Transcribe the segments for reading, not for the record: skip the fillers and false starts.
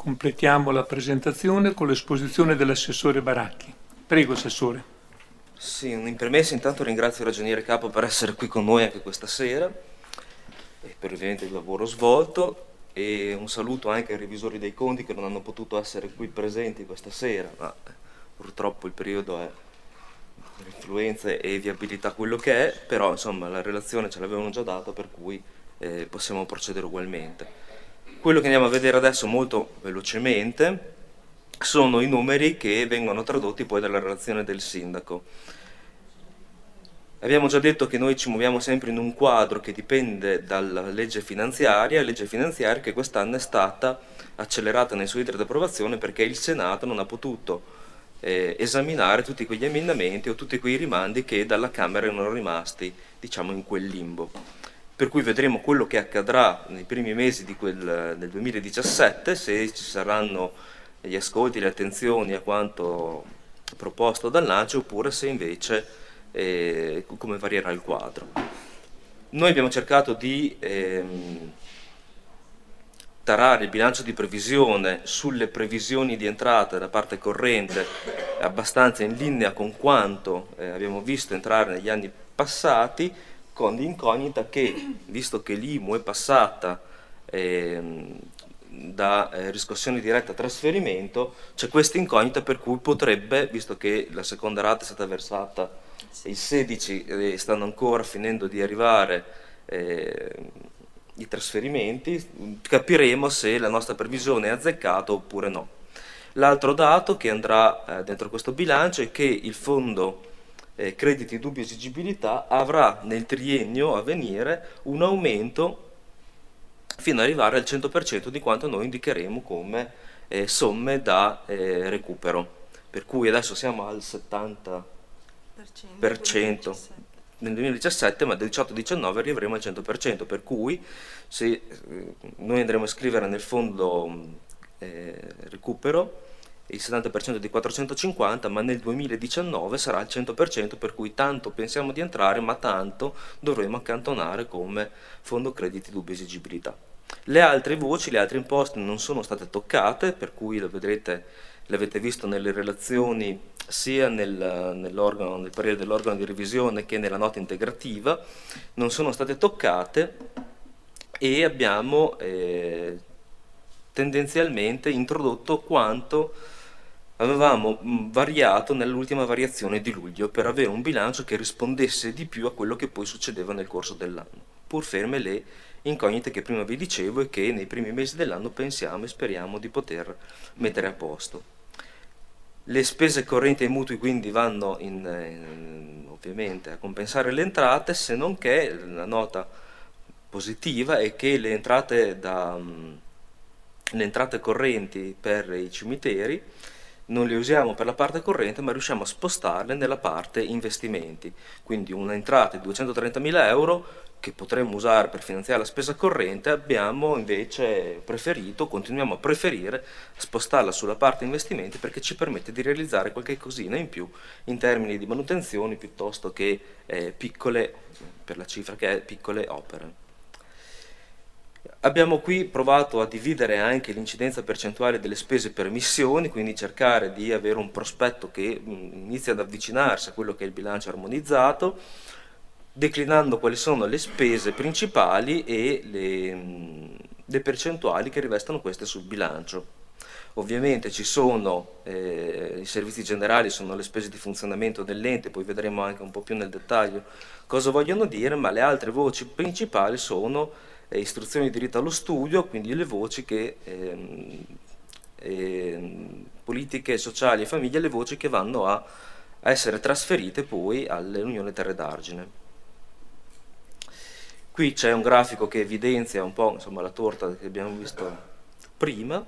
Completiamo la presentazione con l'esposizione dell'assessore Baracchi. Prego, assessore. Sì, in premessa intanto ringrazio il ragioniere capo per essere qui con noi anche questa sera e per ovviamente il lavoro svolto, e un saluto anche ai revisori dei conti che non hanno potuto essere qui presenti questa sera, ma purtroppo il periodo è per influenze e viabilità quello che è, però insomma la relazione ce l'avevano già data, per cui possiamo procedere ugualmente. Quello che andiamo a vedere adesso molto velocemente sono i numeri che vengono tradotti poi dalla relazione del sindaco. Abbiamo già detto che noi ci muoviamo sempre in un quadro che dipende dalla legge finanziaria che quest'anno è stata accelerata nei suoi iter di approvazione perché il Senato non ha potuto esaminare tutti quegli emendamenti o tutti quei rimandi che dalla Camera erano rimasti, diciamo, in quel limbo. Per cui vedremo quello che accadrà nei primi mesi del 2017, se ci saranno gli ascolti, le attenzioni a quanto proposto dall'ANCI, oppure se invece come varierà il quadro. Noi abbiamo cercato di tarare il bilancio di previsione sulle previsioni di entrata da parte corrente abbastanza in linea con quanto abbiamo visto entrare negli anni passati, con l'incognita che, visto che l'IMU è passata da riscossione diretta a trasferimento, c'è questa incognita per cui potrebbe, visto che la seconda rata è stata versata il 16 e stanno ancora finendo di arrivare i trasferimenti, capiremo se la nostra previsione è azzeccata oppure no. L'altro dato che andrà dentro questo bilancio è che il fondo crediti dubbia esigibilità avrà nel triennio a venire un aumento fino ad arrivare al 100% di quanto noi indicheremo come somme da recupero, per cui adesso siamo al 70% nel 2017, ma del 18-19 arriveremo al 100%, per cui se noi andremo a scrivere nel fondo recupero il 70% di 450, ma nel 2019 sarà il 100%, per cui tanto pensiamo di entrare, ma tanto dovremo accantonare come fondo crediti dubbia esigibilità. Le altre voci, le altre imposte non sono state toccate, per cui lo vedrete, l'avete visto nelle relazioni sia nel parere dell'organo di revisione che nella nota integrativa, non sono state toccate, e abbiamo tendenzialmente introdotto quanto avevamo variato nell'ultima variazione di luglio, per avere un bilancio che rispondesse di più a quello che poi succedeva nel corso dell'anno, pur ferme le incognite che prima vi dicevo e che nei primi mesi dell'anno pensiamo e speriamo di poter mettere a posto. Le spese correnti e i mutui quindi vanno ovviamente a compensare le entrate, se non che la nota positiva è che le entrate correnti per i cimiteri non le usiamo per la parte corrente, ma riusciamo a spostarle nella parte investimenti, quindi un'entrata di 230.000 euro che potremmo usare per finanziare la spesa corrente, abbiamo invece preferito, continuiamo a preferire spostarla sulla parte investimenti, perché ci permette di realizzare qualche cosina in più in termini di manutenzioni piuttosto che piccole, per la cifra che è, piccole opere. Abbiamo qui provato a dividere anche l'incidenza percentuale delle spese per missioni, quindi cercare di avere un prospetto che inizia ad avvicinarsi a quello che è il bilancio armonizzato, declinando quali sono le spese principali e le percentuali che rivestono queste sul bilancio. Ovviamente ci sono i servizi generali, sono le spese di funzionamento dell'ente, poi vedremo anche un po' più nel dettaglio cosa vogliono dire, ma le altre voci principali sono istruzione e diritto allo studio, quindi le voci che politiche sociali e famiglie, le voci che vanno a essere trasferite poi all'Unione Terre d'Argine. Qui c'è un grafico che evidenzia un po', insomma, la torta che abbiamo visto prima.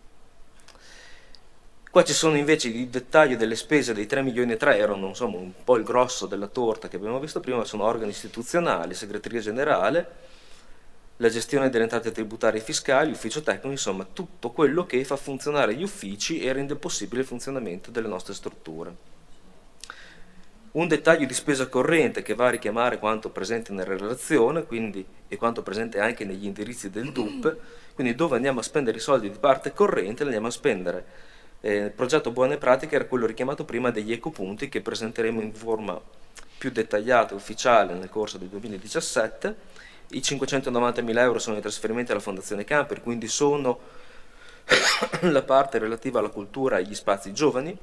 Qua ci sono invece il dettaglio delle spese dei 3 milioni e 3, erano insomma un po' il grosso della torta che abbiamo visto prima, sono organi istituzionali, segreteria generale, la gestione delle entrate tributarie e fiscali, ufficio tecnico, insomma tutto quello che fa funzionare gli uffici e rende possibile il funzionamento delle nostre strutture. Un dettaglio di spesa corrente che va a richiamare quanto presente nella relazione, quindi, e quanto presente anche negli indirizzi del DUP, quindi dove andiamo a spendere i soldi di parte corrente, li andiamo a spendere. Il progetto Buone Pratiche era quello richiamato prima degli ecopunti che presenteremo in forma più dettagliata e ufficiale nel corso del 2017. I 590.000 euro sono i trasferimenti alla Fondazione Camper, quindi sono la parte relativa alla cultura e agli spazi giovani.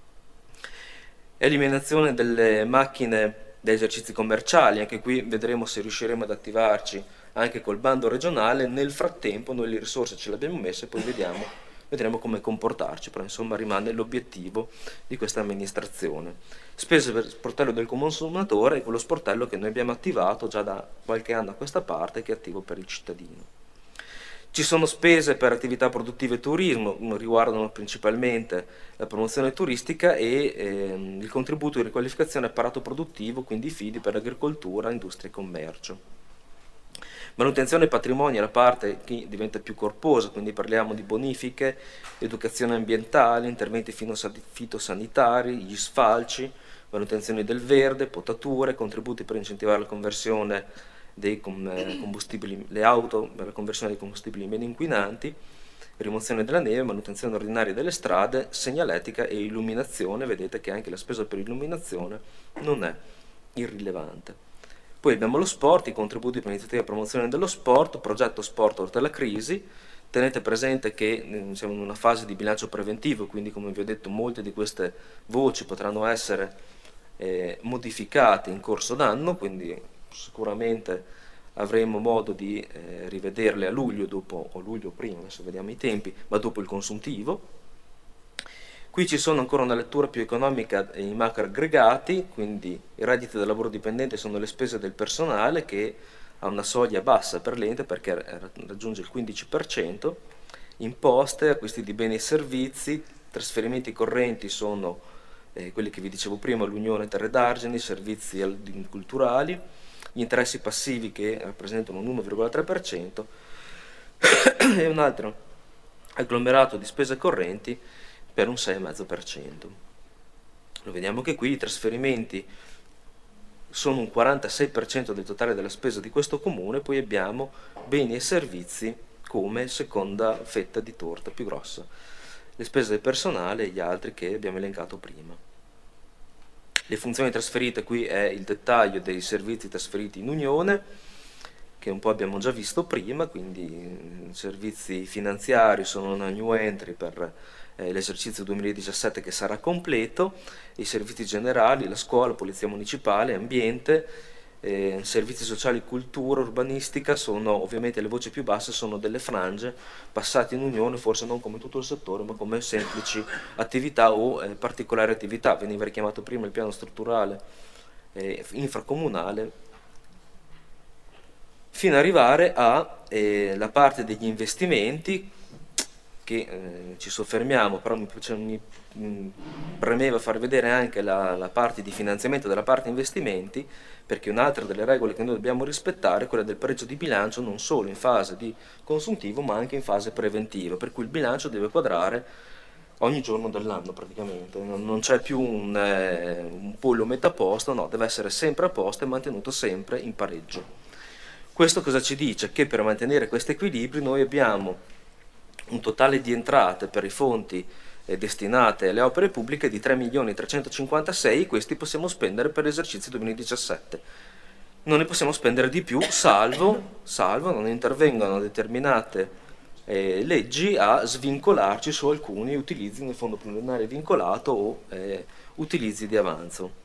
Eliminazione delle macchine da esercizi commerciali, anche qui vedremo se riusciremo ad attivarci anche col bando regionale. Nel frattempo noi le risorse ce le abbiamo messe, poi vedremo come comportarci, però insomma rimane l'obiettivo di questa amministrazione. Spese per sportello del consumatore è quello sportello che noi abbiamo attivato già da qualche anno a questa parte, che è attivo per il cittadino. Ci sono spese per attività produttive e turismo, riguardano principalmente la promozione turistica e il contributo di riqualificazione apparato produttivo, quindi i fidi per agricoltura, industria e commercio. Manutenzione e patrimonio è la parte che diventa più corposa, quindi parliamo di bonifiche, educazione ambientale, interventi fitosanitari, gli sfalci, manutenzione del verde, potature, contributi per incentivare la conversione dei combustibili, le auto per la conversione dei combustibili meno inquinanti, rimozione della neve, manutenzione ordinaria delle strade, segnaletica e illuminazione. Vedete che anche la spesa per illuminazione non è irrilevante. Poi abbiamo lo sport, i contributi per l'iniziativa e promozione dello sport, progetto sport oltre la crisi. Tenete presente che siamo in una fase di bilancio preventivo, quindi come vi ho detto molte di queste voci potranno essere modificate in corso d'anno, quindi sicuramente avremo modo di rivederle a luglio, dopo, o luglio prima, adesso vediamo i tempi, ma dopo il consuntivo. Qui ci sono ancora una lettura più economica e i macro aggregati, quindi i redditi del lavoro dipendente sono le spese del personale, che ha una soglia bassa per l'ente perché raggiunge il 15%, imposte, acquisti di beni e servizi, trasferimenti correnti sono quelli che vi dicevo prima, l'Unione Terre d'Argini, servizi culturali, gli interessi passivi che rappresentano l'1,3% e un altro agglomerato di spese correnti per un 6,5%. Lo vediamo che qui i trasferimenti sono un 46% del totale della spesa di questo comune, poi abbiamo beni e servizi come seconda fetta di torta più grossa, le spese del personale e gli altri che abbiamo elencato prima. Le funzioni trasferite, qui è il dettaglio dei servizi trasferiti in Unione, che un po' abbiamo già visto prima, quindi servizi finanziari sono una new entry per l'esercizio 2017 che sarà completo, i servizi generali, la scuola, polizia municipale, ambiente, servizi sociali, cultura, urbanistica sono ovviamente le voci più basse, sono delle frange passate in Unione, forse non come tutto il settore ma come semplici attività o particolari attività. Veniva richiamato prima il piano strutturale infracomunale, fino ad arrivare alla parte degli investimenti che ci soffermiamo, però mi premeva far vedere anche la parte di finanziamento della parte investimenti, perché un'altra delle regole che noi dobbiamo rispettare è quella del pareggio di bilancio non solo in fase di consuntivo ma anche in fase preventiva, per cui il bilancio deve quadrare ogni giorno dell'anno praticamente, non c'è più un pollo metà posto, no, deve essere sempre a posto e mantenuto sempre in pareggio. Questo cosa ci dice? Che per mantenere questo equilibrio noi abbiamo un totale di entrate per i fonti destinate alle opere pubbliche di 3.356.000, questi possiamo spendere per l'esercizio 2017. Non ne possiamo spendere di più, salvo non intervengano determinate leggi a svincolarci su alcuni utilizzi nel fondo pluriennale vincolato o utilizzi di avanzo.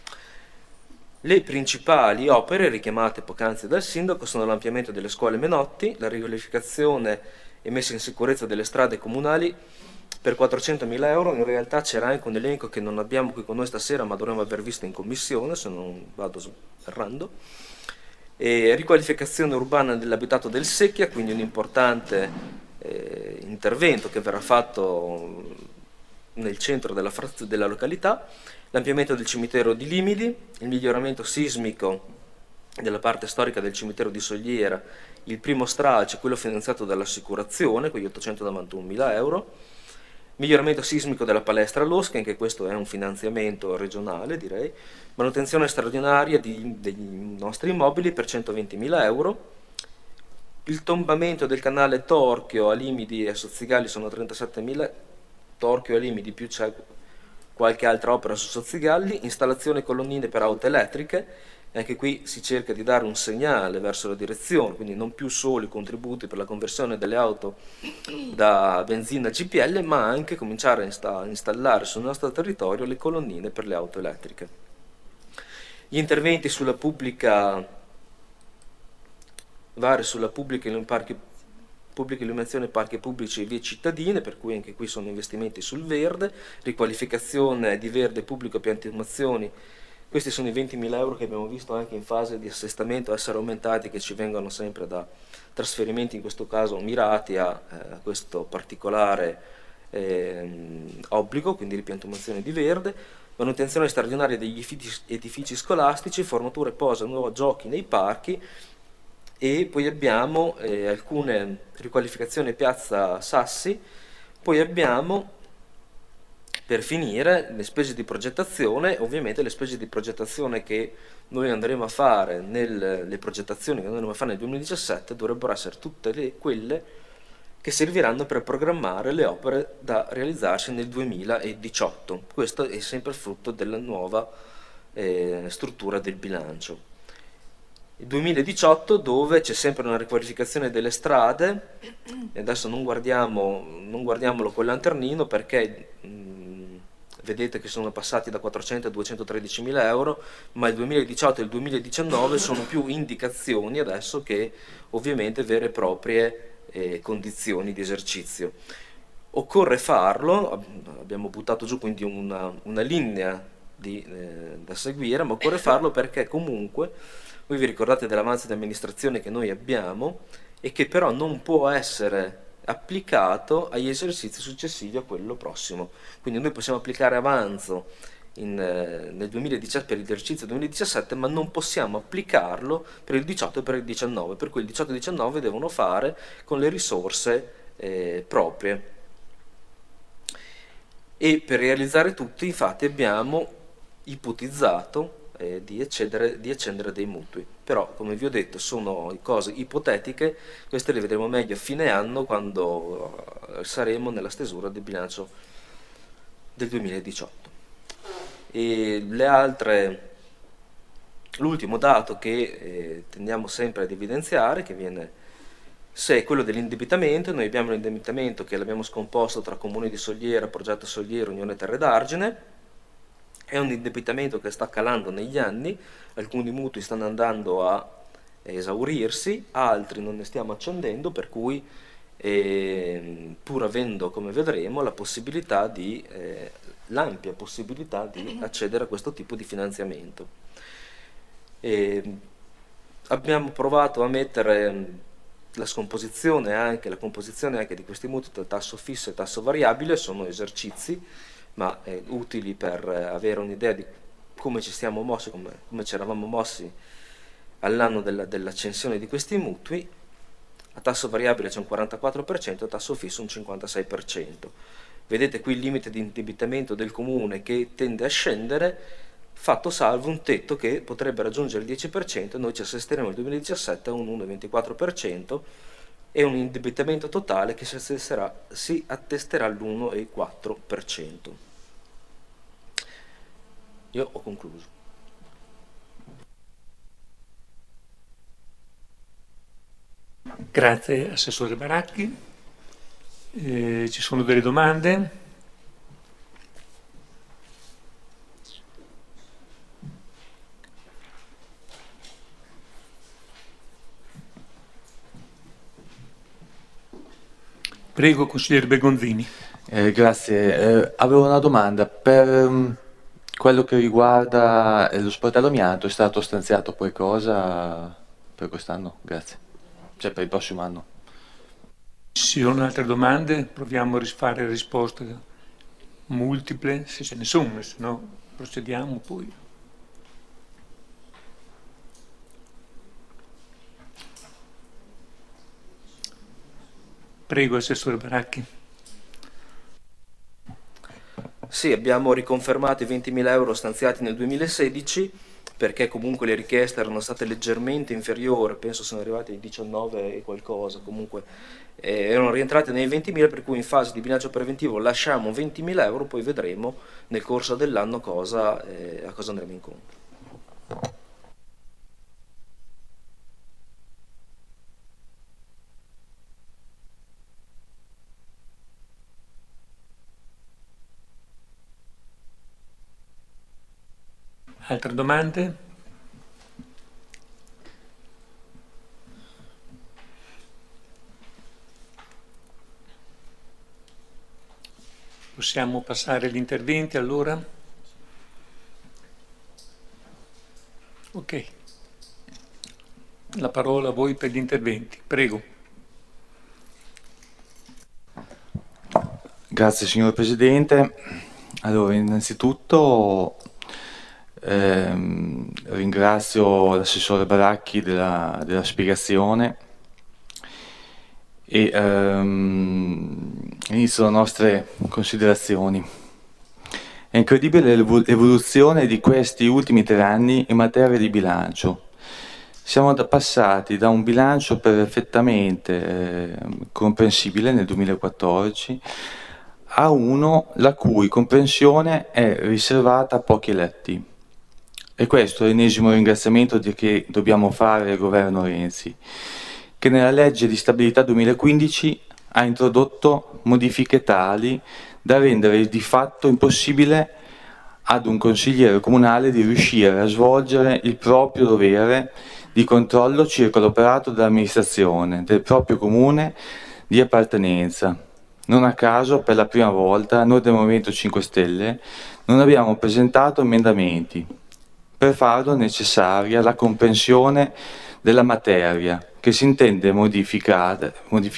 Le principali opere richiamate poc'anzi dal sindaco sono l'ampliamento delle scuole Menotti, la riqualificazione e messa in sicurezza delle strade comunali per 400.000 euro. In realtà c'era anche un elenco che non abbiamo qui con noi stasera ma dovremmo aver visto in commissione, se non vado errando. E riqualificazione urbana dell'abitato del Secchia, quindi un importante intervento che verrà fatto nel centro della località, l'ampliamento del cimitero di Limidi, il miglioramento sismico della parte storica del cimitero di Sogliera, il primo stralcio, quello finanziato dall'assicurazione, con gli 891.000 euro, Miglioramento sismico della palestra Losca, anche questo è un finanziamento regionale, direi. Manutenzione straordinaria dei nostri immobili per 120.000 euro. Il tombamento del canale Torchio a Limidi e Sozzigalli sono 37.000, Torchio e Limidi, più c'è qualche altra opera su Sozzigalli. Installazione colonnine per auto elettriche, anche qui si cerca di dare un segnale verso la direzione, quindi non più soli contributi per la conversione delle auto da benzina a GPL, ma anche cominciare a installare sul nostro territorio le colonnine per le auto elettriche. Gli interventi sulla pubblica pubblica illuminazione, parchi pubblici e vie cittadine, per cui anche qui sono investimenti sul verde, riqualificazione di verde pubblico, piantumazioni. Questi sono i 20.000 euro che abbiamo visto anche in fase di assestamento essere aumentati, che ci vengono sempre da trasferimenti, in questo caso mirati a questo particolare obbligo, quindi ripiantumazione di verde. Manutenzione straordinaria degli edifici scolastici, formature posa, nuovi giochi nei parchi. E poi abbiamo alcune riqualificazioni piazza Sassi. Poi abbiamo, per finire, le spese di progettazione. Ovviamente le spese di progettazione che noi andremo a fare le progettazioni che noi andremo a fare nel 2017 dovrebbero essere tutte quelle che serviranno per programmare le opere da realizzarsi nel 2018. Questo è sempre frutto della nuova struttura del bilancio. Il 2018, dove c'è sempre una riqualificazione delle strade, e adesso non guardiamolo con lanternino, perché vedete che sono passati da 400 a 213 mila euro, ma il 2018 e il 2019 sono più indicazioni adesso che ovviamente vere e proprie condizioni di esercizio. Occorre farlo, abbiamo buttato giù quindi una linea da seguire, ma occorre farlo perché comunque voi vi ricordate dell'avanzo di amministrazione che noi abbiamo e che però non può essere applicato agli esercizi successivi a quello prossimo. Quindi noi possiamo applicare avanzo nel 2017, per l'esercizio 2017, ma non possiamo applicarlo per il 18 e per il 19, per cui il 18 e il 19 devono fare con le risorse proprie. E per realizzare tutti, infatti, abbiamo ipotizzato di accendere dei mutui. Però, come vi ho detto, sono cose ipotetiche, queste le vedremo meglio a fine anno, quando saremo nella stesura del bilancio del 2018. E l'ultimo dato che tendiamo sempre ad evidenziare, che viene, se è quello dell'indebitamento. Noi abbiamo l'indebitamento che l'abbiamo scomposto tra Comune di Soliera, Progetto Soliera, Unione Terre d'Argine. È un indebitamento che sta calando negli anni, alcuni mutui stanno andando a esaurirsi, altri non ne stiamo accendendo, per cui pur avendo, come vedremo, l'ampia possibilità di accedere a questo tipo di finanziamento. Abbiamo provato a mettere la composizione anche di questi mutui tra tasso fisso e tasso variabile. Sono esercizi ma utili per avere un'idea di come ci siamo mossi, come ci eravamo mossi all'anno dell'accensione di questi mutui. A tasso variabile c'è un 44%, a tasso fisso un 56%. Vedete qui il limite di indebitamento del comune che tende a scendere, fatto salvo un tetto che potrebbe raggiungere il 10%. Noi ci assisteremo nel 2017 a un 1,24% e un indebitamento totale che si attesterà all'1,4%. Io ho concluso. Grazie Assessore Baracchi. Ci sono delle domande? Prego, consigliere Bergonzini. Grazie, avevo una domanda. Per quello che riguarda lo sportello amianto, è stato stanziato qualcosa per quest'anno? Grazie. Cioè per il prossimo anno. Ci sono altre domande? Proviamo a fare risposte multiple, se ce ne sono, se no procediamo poi. Prego, Assessore Baracchi. Sì, abbiamo riconfermato i 20.000 euro stanziati nel 2016 perché comunque le richieste erano state leggermente inferiori, penso sono arrivate ai 19 e qualcosa, comunque erano rientrate nei 20.000, per cui in fase di bilancio preventivo lasciamo 20.000 euro, poi vedremo nel corso dell'anno a cosa andremo incontro. Altre domande? Possiamo passare agli interventi allora? Ok. La parola a voi per gli interventi. Prego. Grazie signor Presidente. Allora, innanzitutto ringrazio l'assessore Baracchi della spiegazione e inizio le nostre considerazioni. È incredibile l'evoluzione di questi ultimi 3 anni in materia di bilancio. Siamo passati da un bilancio perfettamente comprensibile nel 2014 a uno la cui comprensione è riservata a pochi eletti. E questo è l'ennesimo ringraziamento che dobbiamo fare al governo Renzi, che nella legge di stabilità 2015 ha introdotto modifiche tali da rendere di fatto impossibile ad un consigliere comunale di riuscire a svolgere il proprio dovere di controllo circa l'operato dell'amministrazione del proprio comune di appartenenza. Non a caso, per la prima volta, noi del Movimento 5 Stelle non abbiamo presentato emendamenti per farlo necessaria la comprensione della materia che si intende modificare.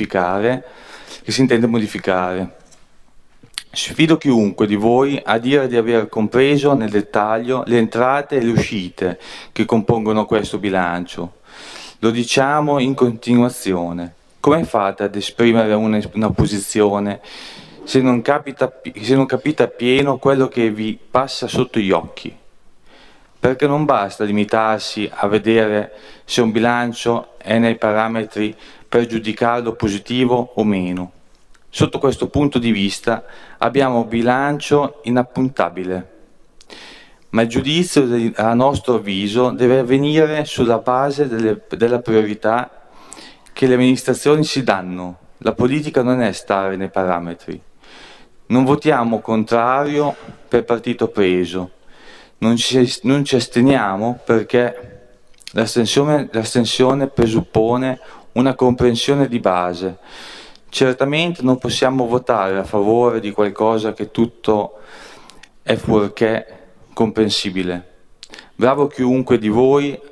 Sfido chiunque di voi a dire di aver compreso nel dettaglio le entrate e le uscite che compongono questo bilancio. Lo diciamo in continuazione. Come fate ad esprimere una posizione se non capite appieno quello che vi passa sotto gli occhi? Perché non basta limitarsi a vedere se un bilancio è nei parametri per giudicarlo positivo o meno. Sotto questo punto di vista abbiamo un bilancio inappuntabile, ma il giudizio, a nostro avviso, deve avvenire sulla base della priorità che le amministrazioni si danno. La politica non è stare nei parametri. Non votiamo contrario per partito preso, non ci asteniamo perché l'astensione presuppone una comprensione di base. Certamente non possiamo votare a favore di qualcosa che tutto è fuorché comprensibile. Bravo chiunque di voi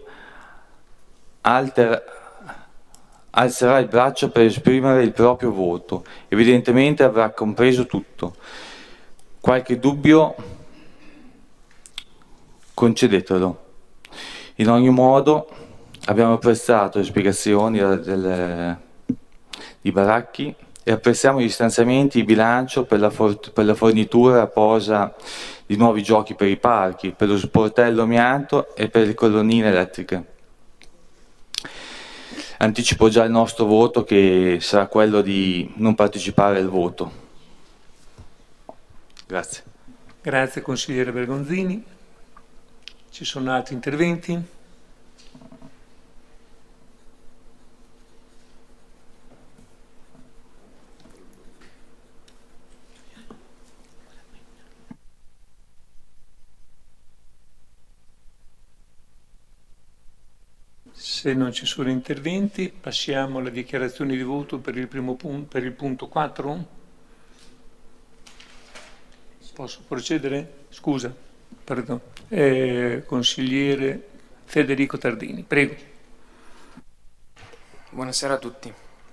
alzerà il braccio per esprimere il proprio voto. Evidentemente avrà compreso tutto. Qualche dubbio concedetelo. In ogni modo abbiamo apprezzato le spiegazioni di Baracchi e apprezziamo gli stanziamenti di bilancio per la fornitura a posa di nuovi giochi per i parchi, per lo sportello amianto e per le colonnine elettriche. Anticipo già il nostro voto, che sarà quello di non partecipare al voto. Grazie. Grazie consigliere Bergonzini. Ci sono altri interventi? Se non ci sono interventi, passiamo alle dichiarazioni di voto per il primo punto, per il punto 4. Posso procedere? Scusa, perdono. Consigliere Federico Tardini, prego. Buonasera a tutti.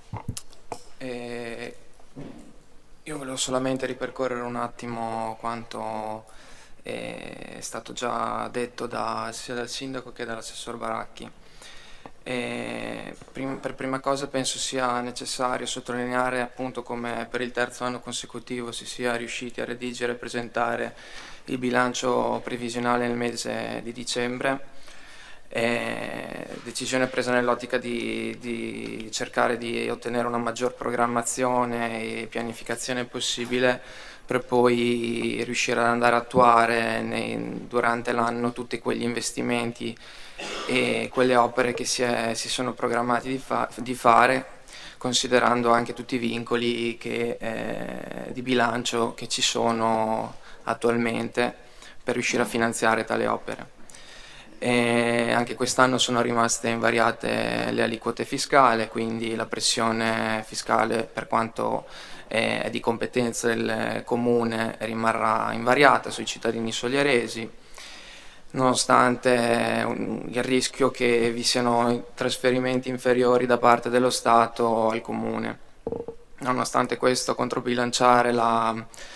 Io volevo solamente ripercorrere un attimo quanto è stato già detto sia dal sindaco che dall'assessor Baracchi. Per prima cosa penso sia necessario sottolineare appunto come per il terzo anno consecutivo si sia riusciti a redigere e presentare il bilancio previsionale nel mese di dicembre. Decisione presa nell'ottica di cercare di ottenere una maggior programmazione e pianificazione possibile per poi riuscire ad andare a attuare durante l'anno tutti quegli investimenti e quelle opere che si sono programmati di fare, considerando anche tutti i vincoli di bilancio che ci sono attualmente per riuscire a finanziare tale opere. Anche quest'anno sono rimaste invariate le aliquote fiscali, quindi la pressione fiscale, per quanto è di competenza del comune, rimarrà invariata sui cittadini soglieresi, nonostante il rischio che vi siano trasferimenti inferiori da parte dello Stato al comune. Nonostante questo, controbilanciare la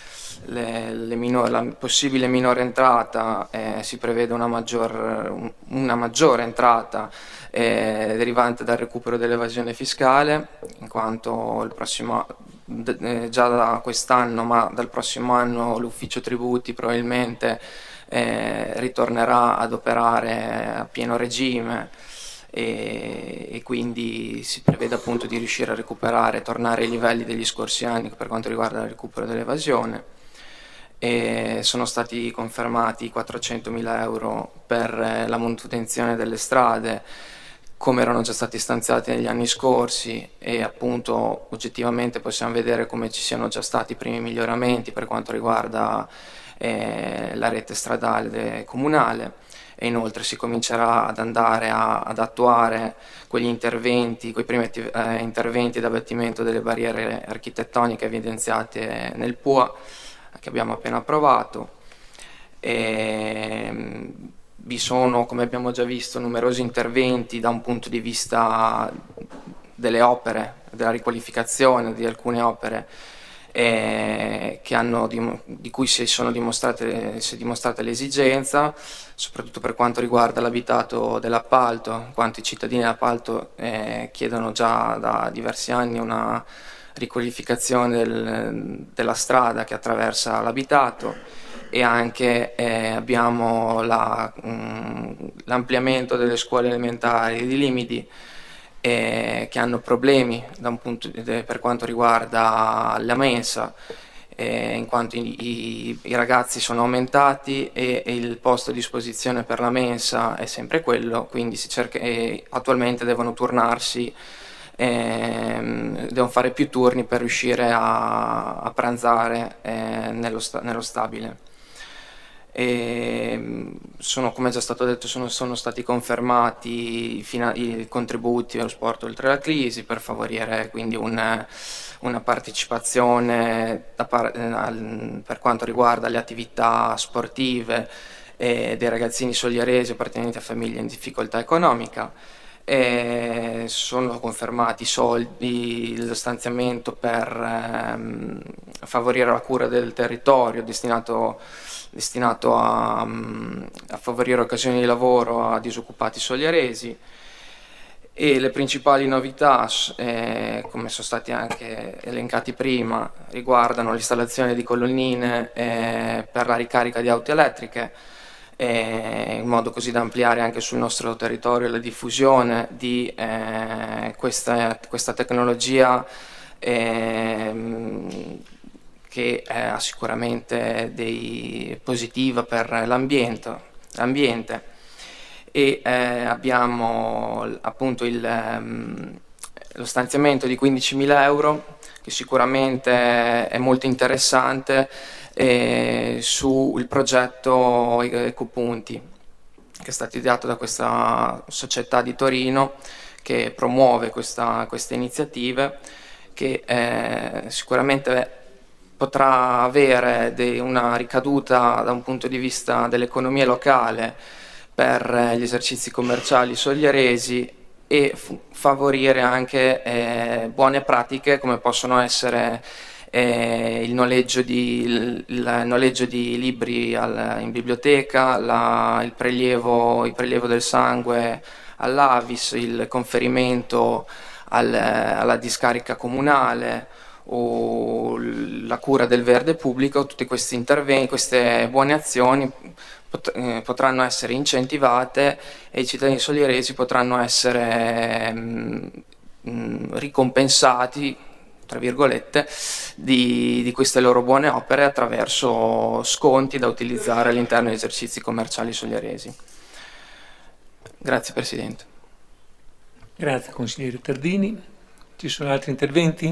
possibile minore entrata, si prevede una maggiore entrata derivante dal recupero dell'evasione fiscale, in quanto già da quest'anno, ma dal prossimo anno, l'ufficio tributi probabilmente ritornerà ad operare a pieno regime, e quindi si prevede appunto di riuscire a recuperare, tornare ai livelli degli scorsi anni per quanto riguarda il recupero dell'evasione. E sono stati confermati 400.000 euro per la manutenzione delle strade, come erano già stati stanziati negli anni scorsi, e appunto oggettivamente possiamo vedere come ci siano già stati i primi miglioramenti per quanto riguarda la rete stradale comunale. E inoltre si comincerà ad andare ad attuare quegli interventi, quei primi interventi di abbattimento delle barriere architettoniche evidenziate nel PUA che abbiamo appena approvato. Vi sono, come abbiamo già visto, numerosi interventi da un punto di vista delle opere, della riqualificazione di alcune opere di cui si è dimostrata l'esigenza, soprattutto per quanto riguarda l'abitato dell'appalto, in quanto i cittadini dell'appalto chiedono già da diversi anni una riqualificazione della strada che attraversa l'abitato, e anche abbiamo l'ampliamento delle scuole elementari di Limidi, che hanno problemi per quanto riguarda la mensa, in quanto i ragazzi sono aumentati e il posto a disposizione per la mensa è sempre quello, quindi attualmente devono turnarsi, devono fare più turni per riuscire a pranzare nello stabile. Come già stato detto, sono stati confermati i contributi allo sport oltre la crisi per favorire quindi una partecipazione per quanto riguarda le attività sportive dei ragazzini soglieresi appartenenti a famiglie in difficoltà economica. Sono confermati lo stanziamento per favorire la cura del territorio destinato a favorire occasioni di lavoro a disoccupati soglieresi. E le principali novità, come sono stati anche elencati prima, riguardano l'installazione di colonnine per la ricarica di auto elettriche, in modo così da ampliare anche sul nostro territorio la diffusione di questa tecnologia, che ha sicuramente positiva per l'ambiente. E abbiamo appunto lo stanziamento di 15.000 euro, che sicuramente è molto interessante, sul progetto Ecopunti, che è stato ideato da questa società di Torino che promuove queste iniziative, che sicuramente potrà avere una ricaduta da un punto di vista dell'economia locale per gli esercizi commerciali soglieresi, e favorire anche buone pratiche come possono essere il noleggio di libri in biblioteca, il prelievo del sangue all'Avis il conferimento alla discarica comunale o la cura del verde pubblico, tutti questi interventi, queste buone azioni potranno essere incentivate e i cittadini solieresi potranno essere ricompensati, tra virgolette, di queste loro buone opere attraverso sconti da utilizzare all'interno degli esercizi commerciali solieresi. Grazie Presidente. Grazie consigliere Tardini. Ci sono altri interventi?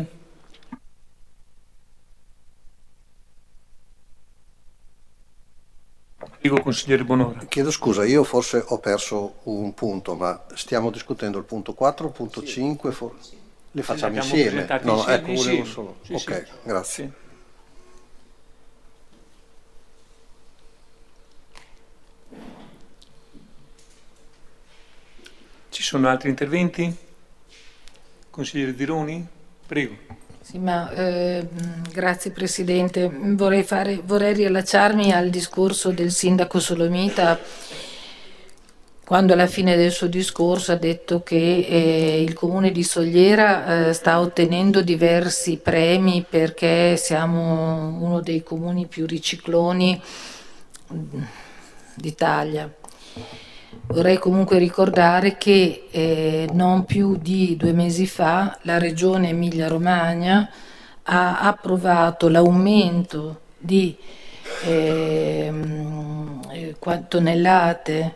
Prego consigliere Bonora. Chiedo scusa, io forse ho perso un punto, ma stiamo discutendo il punto 4, il punto 5, li facciamo insieme? No, ecco, volevo solo. Sì, ok, sì. grazie. Sì. Ci sono altri interventi? Consigliere Dironi? Prego. Sì, grazie Presidente. Vorrei riallacciarmi al discorso del sindaco Solomita, quando alla fine del suo discorso ha detto che il comune di Sogliera sta ottenendo diversi premi perché siamo uno dei comuni più ricicloni d'Italia. Vorrei comunque ricordare che non più di 2 mesi fa la Regione Emilia-Romagna ha approvato l'aumento di tonnellate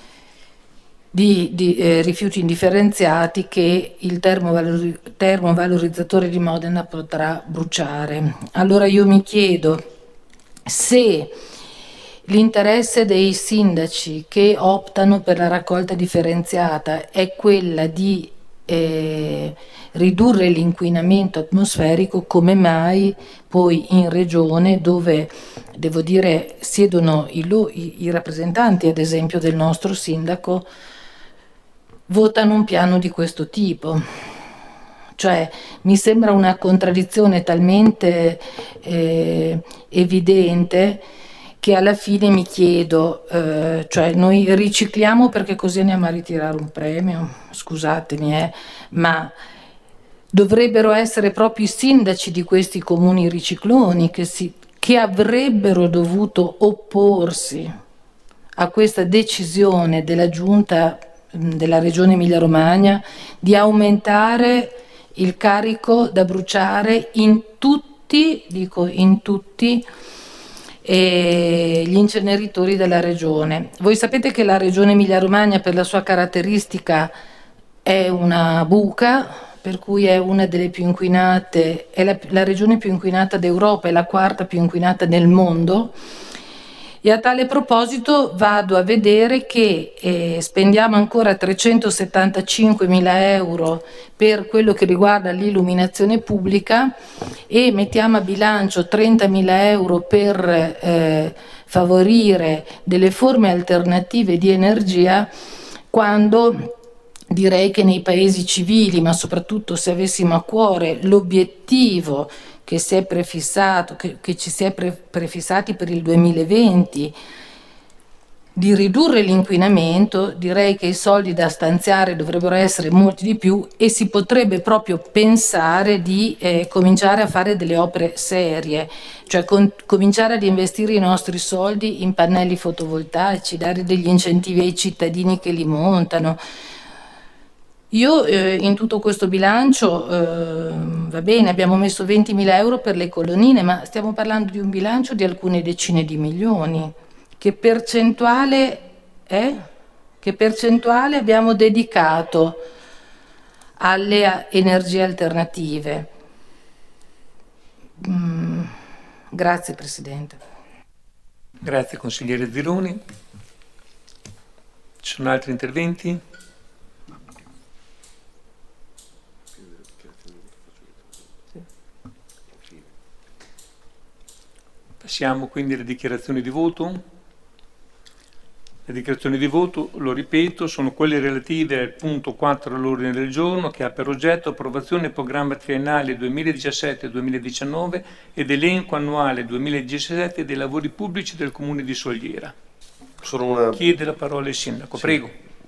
di rifiuti indifferenziati che il termovalorizzatore di Modena potrà bruciare. Allora io mi chiedo se l'interesse dei sindaci che optano per la raccolta differenziata è quella di ridurre l'inquinamento atmosferico, come mai poi in regione, dove devo dire siedono i rappresentanti ad esempio del nostro sindaco, votano un piano di questo tipo. Cioè mi sembra una contraddizione talmente evidente che alla fine mi chiedo, cioè noi ricicliamo perché così andiamo a ritirare un premio, scusatemi, ma dovrebbero essere proprio i sindaci di questi comuni ricicloni che avrebbero dovuto opporsi a questa decisione della Giunta della Regione Emilia-Romagna di aumentare il carico da bruciare in tutti, dico in tutti, gli inceneritori della regione. Voi sapete che la regione Emilia-Romagna per la sua caratteristica è una buca, per cui è una delle più inquinate, è la regione più inquinata d'Europa, è la quarta più inquinata nel mondo. E a tale proposito vado a vedere che spendiamo ancora 375.000 euro per quello che riguarda l'illuminazione pubblica e mettiamo a bilancio 30.000 euro per favorire delle forme alternative di energia, quando direi che nei paesi civili, ma soprattutto se avessimo a cuore l'obiettivo che si è prefissato, che ci si è prefissati per il 2020, di ridurre l'inquinamento, direi che i soldi da stanziare dovrebbero essere molti di più e si potrebbe proprio pensare di cominciare a fare delle opere serie, cioè cominciare ad investire i nostri soldi in pannelli fotovoltaici, dare degli incentivi ai cittadini che li montano. Io in tutto questo bilancio, va bene, abbiamo messo 20.000 euro per le colonnine, ma stiamo parlando di un bilancio di alcune decine di milioni. Che percentuale è? Che percentuale abbiamo dedicato alle energie alternative? Grazie Presidente. Grazie consigliere Zironi. Ci sono altri interventi? Passiamo quindi alle dichiarazioni di voto. Le dichiarazioni di voto, lo ripeto, sono quelle relative al punto 4 dell'ordine del giorno, che ha per oggetto approvazione del programma triennale 2017-2019 ed elenco annuale 2017 dei lavori pubblici del Comune di Sogliera. Chiede la parola il Sindaco, Sì. prego.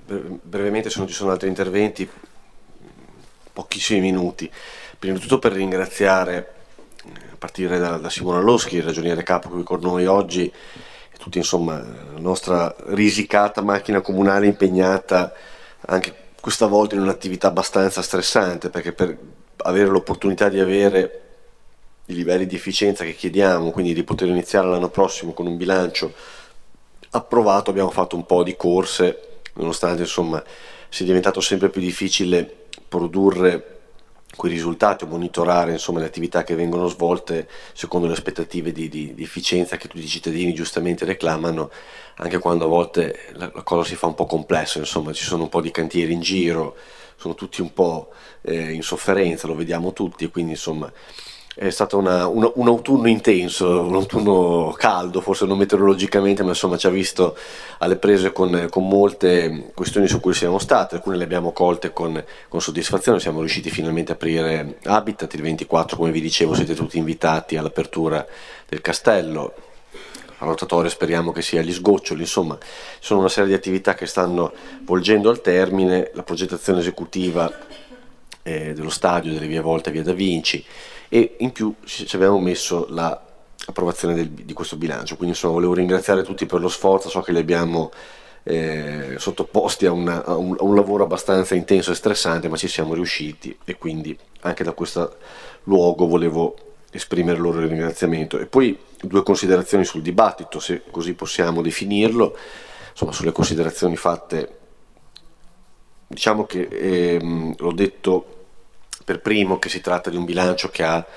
brevemente, se non ci sono altri interventi, pochissimi minuti. Prima di tutto per ringraziare, a partire da Simona Loschi, il ragioniere capo qui con noi oggi, e tutti insomma la nostra risicata macchina comunale impegnata anche questa volta in un'attività abbastanza stressante, perché per avere l'opportunità di avere i livelli di efficienza che chiediamo, quindi di poter iniziare l'anno prossimo con un bilancio approvato, abbiamo fatto un po' di corse, nonostante insomma sia diventato sempre più difficile produrre quei risultati o monitorare insomma le attività che vengono svolte secondo le aspettative di efficienza che tutti i cittadini giustamente reclamano, anche quando a volte la cosa si fa un po' complessa, insomma ci sono un po' di cantieri in giro, sono tutti un po' in sofferenza, lo vediamo tutti, e quindi insomma è stato un autunno intenso, un autunno caldo, forse non meteorologicamente, ma insomma ci ha visto alle prese con molte questioni su cui siamo stati, alcune le abbiamo colte con soddisfazione. Siamo riusciti finalmente a aprire Habitat il 24, come vi dicevo siete tutti invitati all'apertura del castello, la rotatoria speriamo che sia agli sgoccioli, insomma sono una serie di attività che stanno volgendo al termine, la progettazione esecutiva dello stadio, delle vie Volta e via Da Vinci, e in più ci avevamo messo l'approvazione di questo bilancio, quindi insomma volevo ringraziare tutti per lo sforzo, so che li abbiamo sottoposti a un lavoro abbastanza intenso e stressante, ma ci siamo riusciti, e quindi anche da questo luogo volevo esprimere loro il ringraziamento. E poi due considerazioni sul dibattito, se così possiamo definirlo, insomma sulle considerazioni fatte, diciamo che l'ho detto per primo che si tratta di un bilancio che ha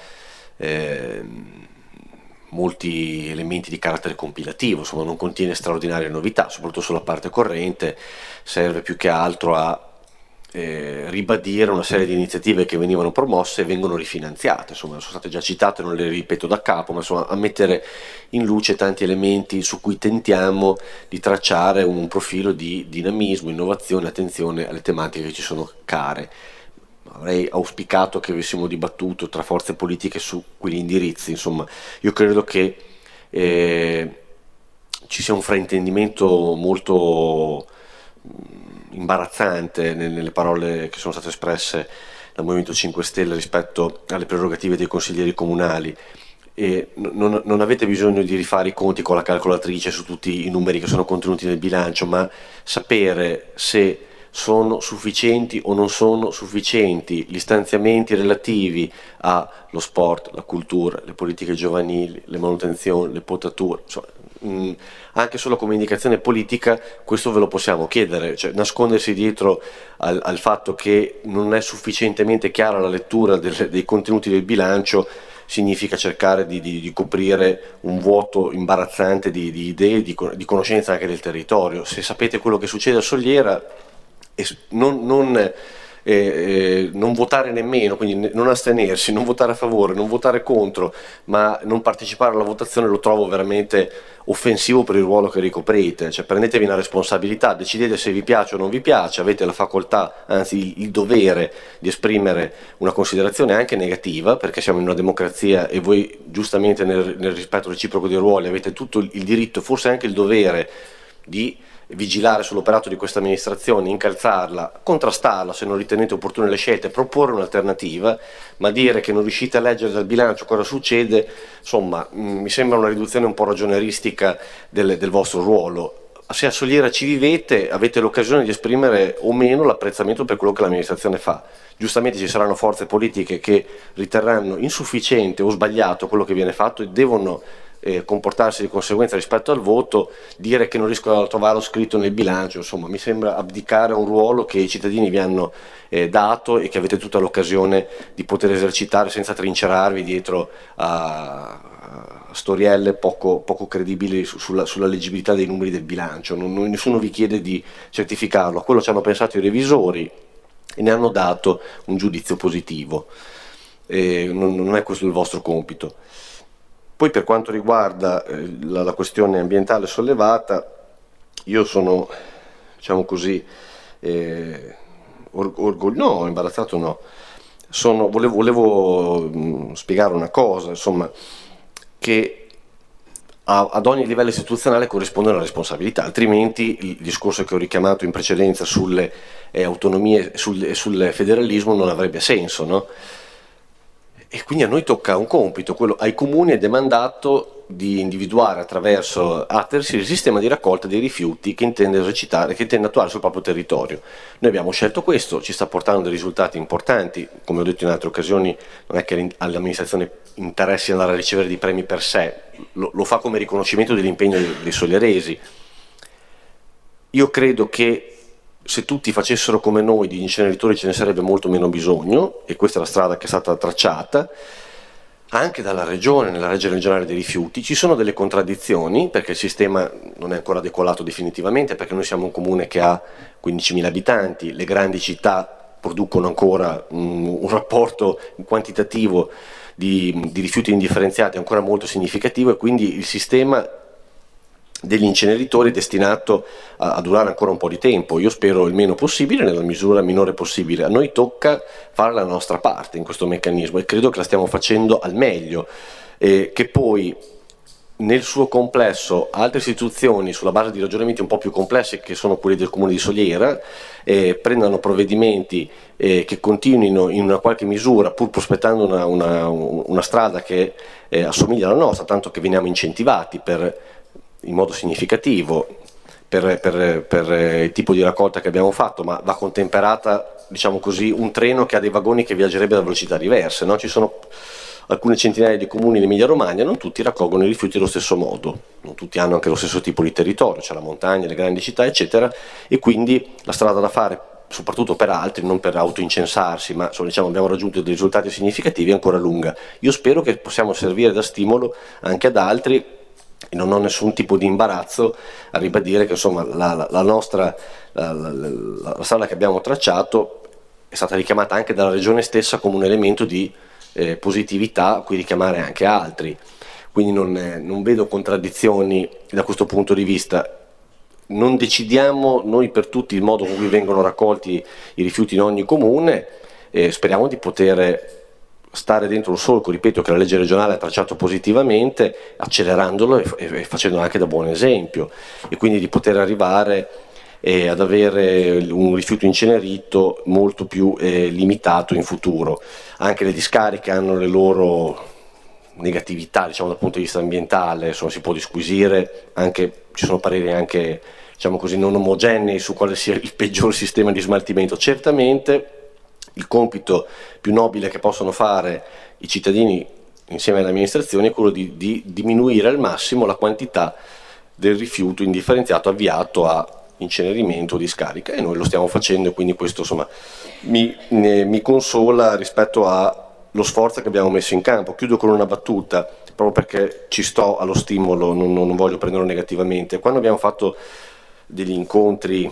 molti elementi di carattere compilativo, insomma non contiene straordinarie novità, soprattutto sulla parte corrente, serve più che altro a ribadire una serie di iniziative che venivano promosse e vengono rifinanziate, insomma sono state già citate, non le ripeto da capo, ma insomma a mettere in luce tanti elementi su cui tentiamo di tracciare un profilo di dinamismo, innovazione, attenzione alle tematiche che ci sono care. Avrei auspicato che avessimo dibattuto tra forze politiche su quegli indirizzi, insomma io credo che ci sia un fraintendimento molto imbarazzante nelle parole che sono state espresse dal Movimento 5 Stelle rispetto alle prerogative dei consiglieri comunali, e non avete bisogno di rifare i conti con la calcolatrice su tutti i numeri che sono contenuti nel bilancio, ma sapere se sono sufficienti o non sono sufficienti gli stanziamenti relativi allo sport, la cultura, le politiche giovanili, le manutenzioni, le potature, insomma, anche solo come indicazione politica questo ve lo possiamo chiedere, cioè nascondersi dietro al fatto che non è sufficientemente chiara la lettura dei contenuti del bilancio significa cercare di coprire un vuoto imbarazzante di idee, di conoscenza anche del territorio. Se sapete quello che succede a Soliera, non votare nemmeno, quindi non astenersi, non votare a favore, non votare contro, ma non partecipare alla votazione, lo trovo veramente offensivo per il ruolo che ricoprite. Cioè, prendetevi una responsabilità, decidete se vi piace o non vi piace, avete la facoltà, anzi il dovere di esprimere una considerazione anche negativa, perché siamo in una democrazia e voi giustamente nel rispetto reciproco dei ruoli avete tutto il diritto, forse anche il dovere di vigilare sull'operato di questa amministrazione, incalzarla, contrastarla se non ritenete opportune le scelte, proporre un'alternativa, ma dire che non riuscite a leggere dal bilancio cosa succede, insomma, mi sembra una riduzione un po' ragioneristica del vostro ruolo. Se a Soliera ci vivete, avete l'occasione di esprimere o meno l'apprezzamento per quello che l'amministrazione fa. Giustamente ci saranno forze politiche che riterranno insufficiente o sbagliato quello che viene fatto e devono comportarsi di conseguenza rispetto al voto, dire che non riescono a trovarlo scritto nel bilancio, insomma mi sembra abdicare a un ruolo che i cittadini vi hanno dato e che avete tutta l'occasione di poter esercitare senza trincerarvi dietro a storielle poco credibili sulla leggibilità dei numeri del bilancio. Nessuno vi chiede di certificarlo, a quello ci hanno pensato i revisori e ne hanno dato un giudizio positivo, non è questo il vostro compito. Poi per quanto riguarda la questione ambientale sollevata, io sono, diciamo così, no, imbarazzato no, volevo spiegare una cosa, insomma, che ad ogni livello istituzionale corrisponde una responsabilità, altrimenti il discorso che ho richiamato in precedenza sulle autonomie, sul federalismo non avrebbe senso, no? E quindi a noi tocca un compito, quello ai comuni è demandato di individuare attraverso ATERS il sistema di raccolta dei rifiuti che intende esercitare, che intende attuare sul proprio territorio. Noi abbiamo scelto questo, ci sta portando dei risultati importanti, come ho detto in altre occasioni, non è che all'amministrazione interessi andare a ricevere dei premi per sé, lo fa come riconoscimento dell'impegno dei soleresi. Io credo che se tutti facessero come noi di inceneritori ce ne sarebbe molto meno bisogno, e questa è la strada che è stata tracciata anche dalla regione, nella legge regionale dei rifiuti. Ci sono delle contraddizioni perché il sistema non è ancora decolato definitivamente, perché noi siamo un comune che ha 15.000 abitanti, le grandi città producono ancora un rapporto quantitativo di rifiuti indifferenziati ancora molto significativo, e quindi il sistema degli inceneritori è destinato a durare ancora un po' di tempo. Io spero il meno possibile, nella misura minore possibile. A noi tocca fare la nostra parte in questo meccanismo e credo che la stiamo facendo al meglio, che poi nel suo complesso altre istituzioni, sulla base di ragionamenti un po' più complessi che sono quelli del Comune di Soliera, prendano provvedimenti che continuino in una qualche misura, pur prospettando una strada che assomiglia alla nostra, tanto che veniamo incentivati in modo significativo per il tipo di raccolta che abbiamo fatto, ma va contemperata, diciamo così, un treno che ha dei vagoni che viaggerebbe a velocità diverse, no? Ci sono alcune centinaia di comuni in Emilia Romagna, non tutti raccolgono i rifiuti allo stesso modo, non tutti hanno anche lo stesso tipo di territorio, c'è la montagna, le grandi città eccetera, e quindi la strada da fare, soprattutto per altri, non per autoincensarsi, ma diciamo, abbiamo raggiunto dei risultati significativi, è ancora lunga. Io spero che possiamo servire da stimolo anche ad altri, e non ho nessun tipo di imbarazzo a ribadire che insomma la strada che abbiamo tracciato è stata richiamata anche dalla regione stessa come un elemento di positività a cui richiamare anche altri, quindi non vedo contraddizioni da questo punto di vista. Non decidiamo noi per tutti il modo con cui vengono raccolti i rifiuti in ogni comune, speriamo di poter stare dentro un solco, ripeto, che la legge regionale ha tracciato positivamente, accelerandolo e facendo anche da buon esempio, e quindi di poter arrivare ad avere un rifiuto incenerito molto più limitato in futuro. Anche le discariche hanno le loro negatività, diciamo, dal punto di vista ambientale, insomma, si può disquisire, anche, ci sono pareri anche, diciamo così, non omogenei su quale sia il peggior sistema di smaltimento. Certamente il compito più nobile che possono fare i cittadini insieme alle amministrazioni è quello di diminuire al massimo la quantità del rifiuto indifferenziato avviato a incenerimento o discarica, e noi lo stiamo facendo, e quindi questo insomma mi consola rispetto allo sforzo che abbiamo messo in campo. Chiudo con una battuta, proprio perché ci sto allo stimolo, non voglio prenderlo negativamente. Quando abbiamo fatto degli incontri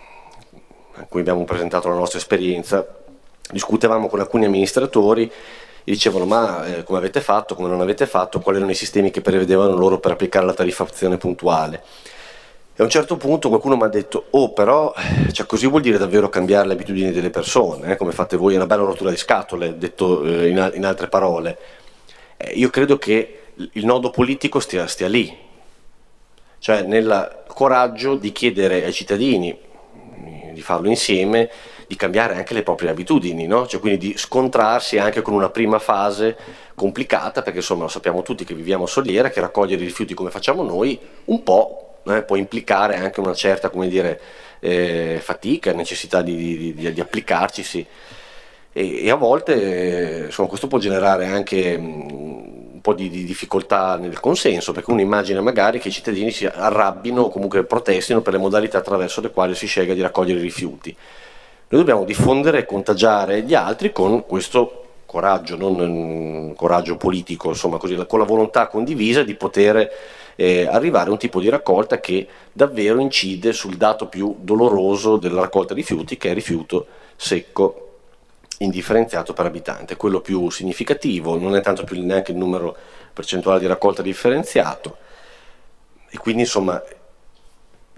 a cui abbiamo presentato la nostra esperienza, discutevamo con alcuni amministratori e dicevano ma come avete fatto, come non avete fatto, quali erano i sistemi che prevedevano loro per applicare la tariffazione puntuale. E a un certo punto qualcuno mi ha detto però cioè, così vuol dire davvero cambiare le abitudini delle persone, come fate voi, è una bella rottura di scatole, detto in altre parole. Io credo che il nodo politico stia lì, cioè nel coraggio di chiedere ai cittadini di farlo insieme, di cambiare anche le proprie abitudini, no? Cioè, quindi di scontrarsi anche con una prima fase complicata, perché insomma lo sappiamo tutti che viviamo a Soliera, che raccogliere i rifiuti come facciamo noi un po' può implicare anche una certa, come dire, fatica, necessità di applicarci, e a volte insomma, questo può generare anche un po' di difficoltà nel consenso, perché uno immagina magari che i cittadini si arrabbino o comunque protestino per le modalità attraverso le quali si sceglie di raccogliere i rifiuti. Noi dobbiamo diffondere e contagiare gli altri con questo coraggio, non un coraggio politico, insomma, così, con la volontà condivisa di poter arrivare a un tipo di raccolta che davvero incide sul dato più doloroso della raccolta di rifiuti, che è il rifiuto secco indifferenziato per abitante. Quello più significativo, non è tanto più neanche il numero percentuale di raccolta differenziato, e quindi insomma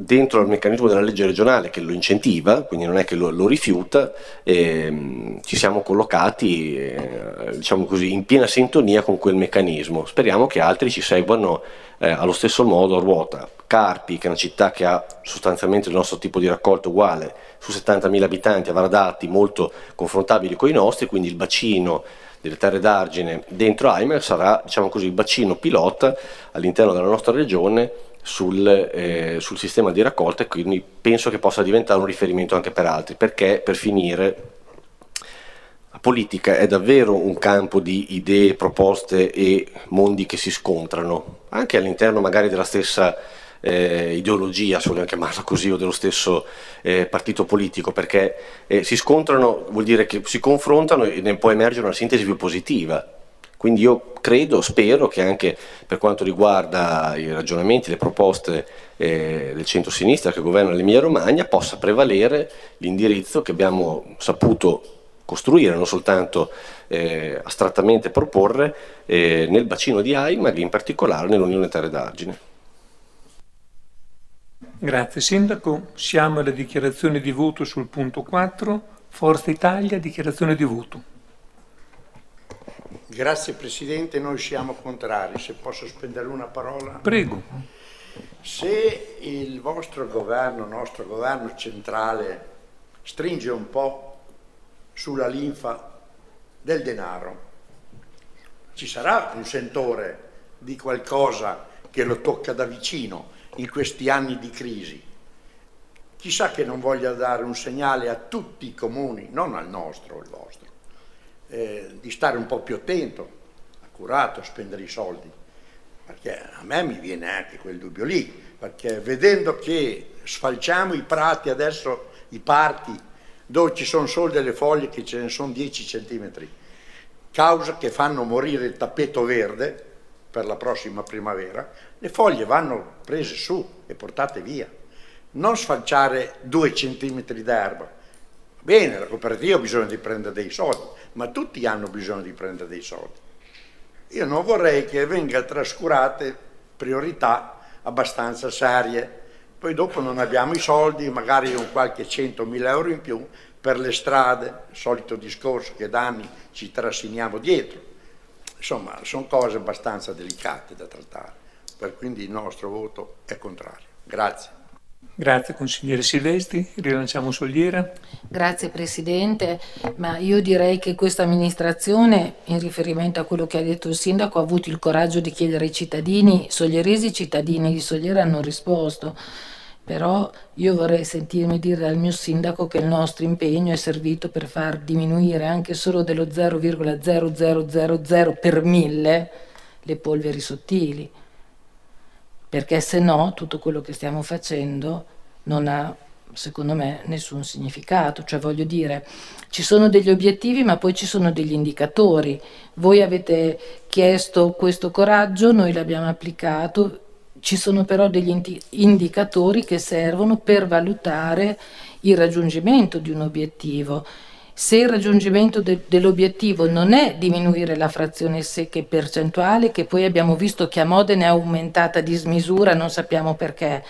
dentro al meccanismo della legge regionale che lo incentiva, quindi non è che lo rifiuta, ci siamo collocati diciamo così, in piena sintonia con quel meccanismo. Speriamo che altri ci seguano allo stesso modo a ruota. Carpi, che è una città che ha sostanzialmente il nostro tipo di raccolta uguale, su 70.000 abitanti, avrà dati molto confrontabili con i nostri, quindi il bacino delle terre d'argine dentro AIMER sarà, diciamo così, il bacino pilota all'interno della nostra regione sul sistema di raccolta, e quindi penso che possa diventare un riferimento anche per altri, perché per finire la politica è davvero un campo di idee, proposte e mondi che si scontrano, anche all'interno magari della stessa ideologia, se vogliamo chiamarla così, o dello stesso partito politico, perché si scontrano vuol dire che si confrontano e ne può emergere una sintesi più positiva. Quindi io credo, spero che anche per quanto riguarda i ragionamenti, le proposte del centro-sinistra che governa l'Emilia Romagna, possa prevalere l'indirizzo che abbiamo saputo costruire, non soltanto astrattamente proporre nel bacino di AIMAG, in particolare nell'Unione Terre d'Argine. Grazie Sindaco. Siamo alle dichiarazioni di voto sul punto 4. Forza Italia, dichiarazione di voto. Grazie Presidente, noi siamo contrari. Se posso spendere una parola? Prego. Se il vostro governo, nostro governo centrale, stringe un po' sulla linfa del denaro, ci sarà un sentore di qualcosa che lo tocca da vicino in questi anni di crisi. Chissà che non voglia dare un segnale a tutti i comuni, non al nostro o al vostro, di stare un po' più attento, accurato a spendere i soldi, perché a me mi viene anche quel dubbio lì, perché vedendo che sfalciamo i prati adesso, i parchi, dove ci sono solo delle foglie che ce ne sono 10 centimetri, causa che fanno morire il tappeto verde per la prossima primavera, le foglie vanno prese su e portate via. Non sfalciare 2 centimetri d'erba. Bene, la cooperativa ha bisogno di prendere dei soldi, ma tutti hanno bisogno di prendere dei soldi. Io non vorrei che venga trascurate priorità abbastanza serie. Poi dopo non abbiamo i soldi, magari un qualche 100.000 euro in più per le strade, il solito discorso che da anni ci trassiniamo dietro. Insomma, sono cose abbastanza delicate da trattare, per quindi il nostro voto è contrario. Grazie. Grazie consigliere Silvestri, rilanciamo Soliera. Grazie Presidente, ma io direi che questa amministrazione, in riferimento a quello che ha detto il Sindaco, ha avuto il coraggio di chiedere ai cittadini soglieresi. I cittadini di Soliera hanno risposto, però io vorrei sentirmi dire dal mio Sindaco che il nostro impegno è servito per far diminuire anche solo dello 0,0000 per 1000 le polveri sottili, perché se no tutto quello che stiamo facendo non ha, secondo me, nessun significato. Cioè, voglio dire, ci sono degli obiettivi ma poi ci sono degli indicatori. Voi avete chiesto questo coraggio, noi l'abbiamo applicato, ci sono però degli indicatori che servono per valutare il raggiungimento di un obiettivo. Se il raggiungimento dell'obiettivo non è diminuire la frazione secca e percentuale, che poi abbiamo visto che a Modena è aumentata a dismisura, non sappiamo perché,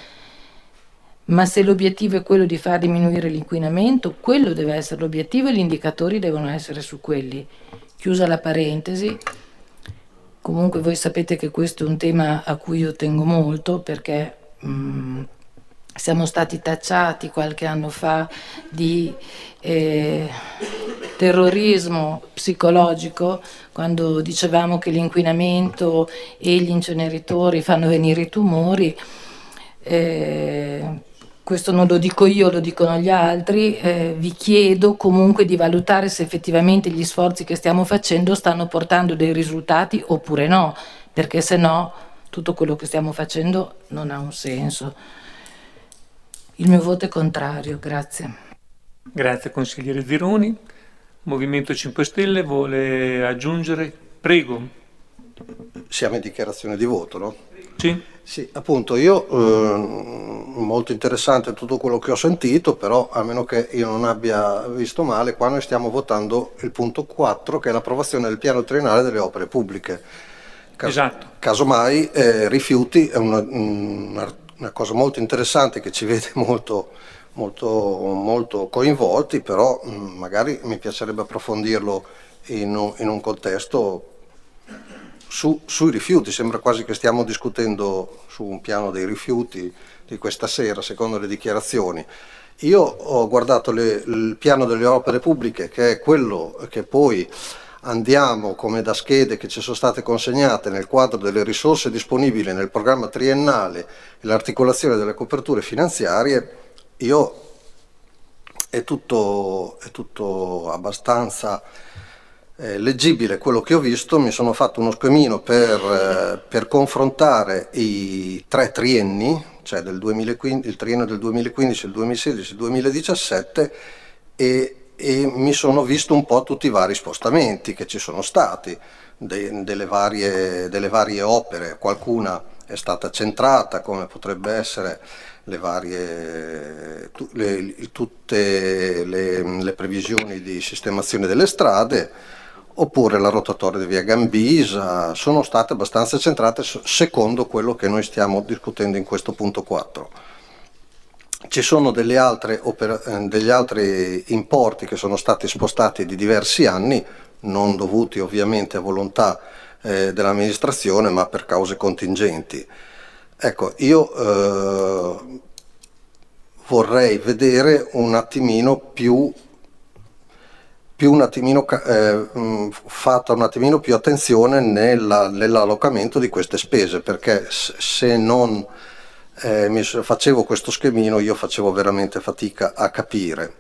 ma se l'obiettivo è quello di far diminuire l'inquinamento, quello deve essere l'obiettivo e gli indicatori devono essere su quelli. Chiusa la parentesi, comunque voi sapete che questo è un tema a cui io tengo molto, perché siamo stati tacciati qualche anno fa di terrorismo psicologico quando dicevamo che l'inquinamento e gli inceneritori fanno venire i tumori. Questo non lo dico io, lo dicono gli altri. Vi chiedo comunque di valutare se effettivamente gli sforzi che stiamo facendo stanno portando dei risultati oppure no, perché se no tutto quello che stiamo facendo non ha un senso. Il mio voto è contrario, grazie. Grazie consigliere Zironi. Movimento 5 Stelle vuole aggiungere? Prego. Siamo in dichiarazione di voto, no? Sì. Sì, appunto, io molto interessante tutto quello che ho sentito, però a meno che io non abbia visto male, qua noi stiamo votando il punto 4, che è l'approvazione del piano triennale delle opere pubbliche. Esatto. Casomai rifiuti è un una cosa molto interessante che ci vede molto coinvolti, però magari mi piacerebbe approfondirlo in un contesto sui rifiuti. Sembra quasi che stiamo discutendo su un piano dei rifiuti di questa sera, secondo le dichiarazioni. Io ho guardato il piano delle opere pubbliche, che è quello che poi andiamo come da schede che ci sono state consegnate nel quadro delle risorse disponibili nel programma triennale e l'articolazione delle coperture finanziarie. È tutto abbastanza leggibile quello che ho visto. Mi sono fatto uno schemino per confrontare i 3 trienni, cioè il triennio del 2015, il 2016, il 2017, e mi sono visto un po' tutti i vari spostamenti che ci sono stati delle varie opere. Qualcuna è stata centrata, come potrebbe essere tutte le previsioni di sistemazione delle strade, oppure la rotatoria di via Gambisa, sono state abbastanza centrate secondo quello che noi stiamo discutendo in questo punto 4. Ci sono degli altri importi che sono stati spostati di diversi anni, non dovuti ovviamente a volontà dell'amministrazione, ma per cause contingenti. Ecco, io vorrei vedere fatta un attimino più attenzione nell'allocamento di queste spese, perché se non facevo questo schemino io facevo veramente fatica a capire.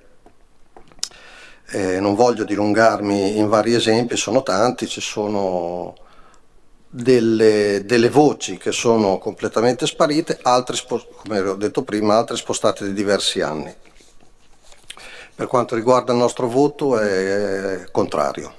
Non voglio dilungarmi in vari esempi, sono tanti, ci sono delle voci che sono completamente sparite, altre, come ho detto prima, altre spostate di diversi anni. Per quanto riguarda il nostro voto è contrario.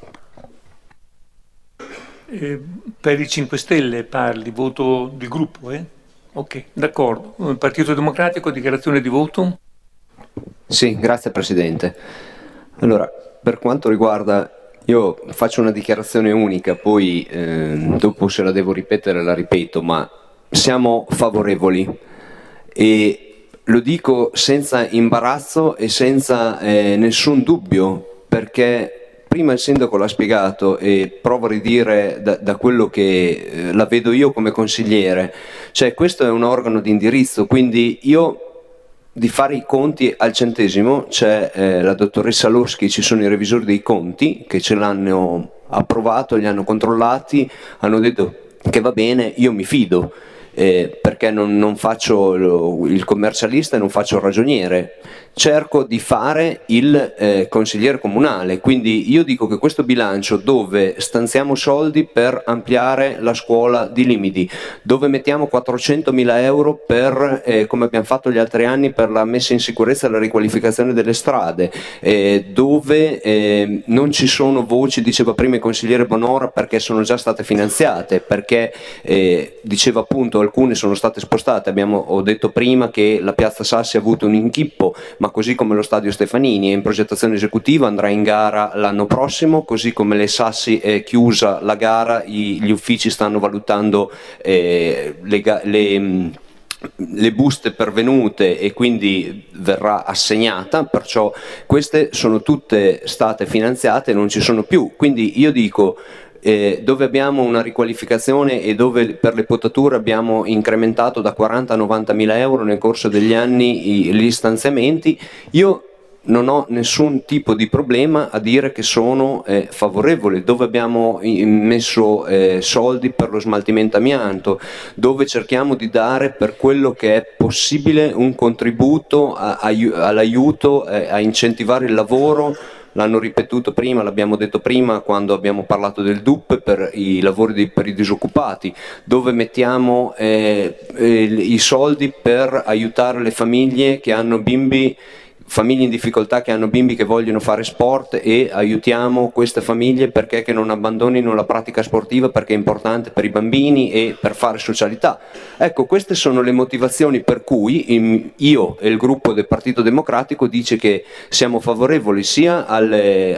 Per i 5 Stelle parli, voto di gruppo, Ok, d'accordo. Partito Democratico, dichiarazione di voto? Sì, grazie Presidente. Allora, per quanto riguarda, io faccio una dichiarazione unica, poi dopo se la devo ripetere la ripeto, ma siamo favorevoli e lo dico senza imbarazzo e senza nessun dubbio, perché prima il sindaco l'ha spiegato e provo a ridire da quello che la vedo io come consigliere, cioè questo è un organo di indirizzo, quindi io di fare i conti al centesimo, c'è la dottoressa Loschi, ci sono i revisori dei conti che ce l'hanno approvato, li hanno controllati, hanno detto che va bene, io mi fido. Perché non faccio il commercialista e non faccio il ragioniere, cerco di fare il consigliere comunale, quindi io dico che questo bilancio dove stanziamo soldi per ampliare la scuola di Limidi, dove mettiamo 400.000 euro per, come abbiamo fatto gli altri anni, per la messa in sicurezza e la riqualificazione delle strade, dove non ci sono voci, diceva prima il consigliere Bonora, perché sono già state finanziate, perché diceva appunto alcune sono state spostate, ho detto prima che la piazza Sassi ha avuto un inchippo, ma così come lo stadio Stefanini è in progettazione esecutiva, andrà in gara l'anno prossimo, così come le Sassi è chiusa la gara, gli uffici stanno valutando le buste pervenute e quindi verrà assegnata, perciò queste sono tutte state finanziate e non ci sono più, quindi io dico dove abbiamo una riqualificazione e dove per le potature abbiamo incrementato da 40 a 90 mila euro nel corso degli anni gli stanziamenti, io non ho nessun tipo di problema a dire che sono favorevole, dove abbiamo messo soldi per lo smaltimento amianto, dove cerchiamo di dare per quello che è possibile un contributo all'aiuto a incentivare il lavoro. L'hanno ripetuto prima, l'abbiamo detto prima quando abbiamo parlato del DUP per i lavori per i disoccupati, dove mettiamo i soldi per aiutare le famiglie che hanno bimbi, famiglie in difficoltà che hanno bimbi che vogliono fare sport e aiutiamo queste famiglie perché che non abbandonino la pratica sportiva perché è importante per i bambini e per fare socialità. Ecco, queste sono le motivazioni per cui io e il gruppo del Partito Democratico dice che siamo favorevoli sia alle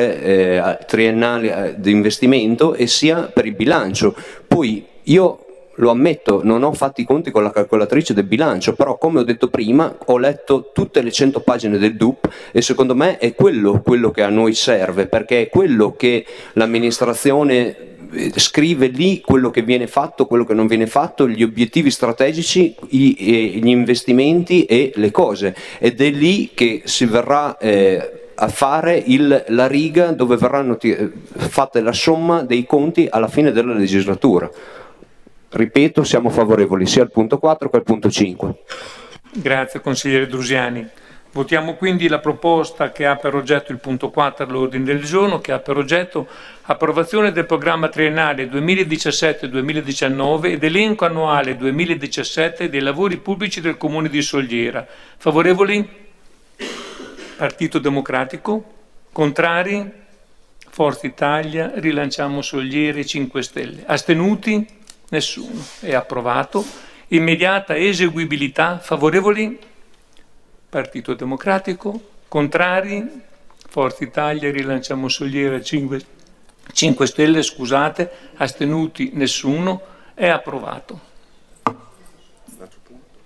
opere triennali di investimento e sia per il bilancio. Poi io lo ammetto, non ho fatto i conti con la calcolatrice del bilancio, però come ho detto prima ho letto tutte le 100 pagine del DUP e secondo me è quello che a noi serve, perché è quello che l'amministrazione scrive lì, quello che viene fatto, quello che non viene fatto, gli obiettivi strategici, gli investimenti e le cose, ed è lì che si verrà a fare la riga dove verranno fatte la somma dei conti alla fine della legislatura. Ripeto, siamo favorevoli sia al punto 4 che al punto 5. Grazie consigliere Drusiani. Votiamo quindi la proposta che ha per oggetto il punto 4 all'ordine del giorno, che ha per oggetto approvazione del programma triennale 2017-2019 ed elenco annuale 2017 dei lavori pubblici del Comune di Sogliera. Favorevoli? Partito Democratico? Contrari? Forza Italia, Rilanciamo Sogliere, 5 Stelle. Astenuti? Nessuno. È approvato. Immediata eseguibilità? Favorevoli? Partito Democratico? Contrari? Forza Italia, Rilanciamo Sogliere, 5 Stelle, scusate. Astenuti? Nessuno. È approvato.